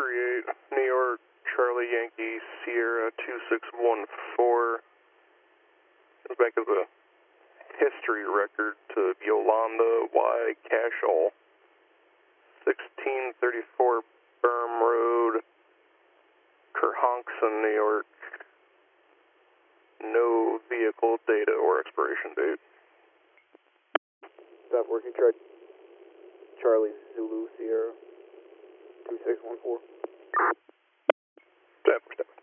38, New York, Charlie Yankee, Sierra 2614. Comes back as a history record to Yolanda Y. Cashall, 1634 Berm Road, Kerhonkson, New York. No vehicle data or expiration date. Stop working, try Charlie Zulu Sierra 2614. Step.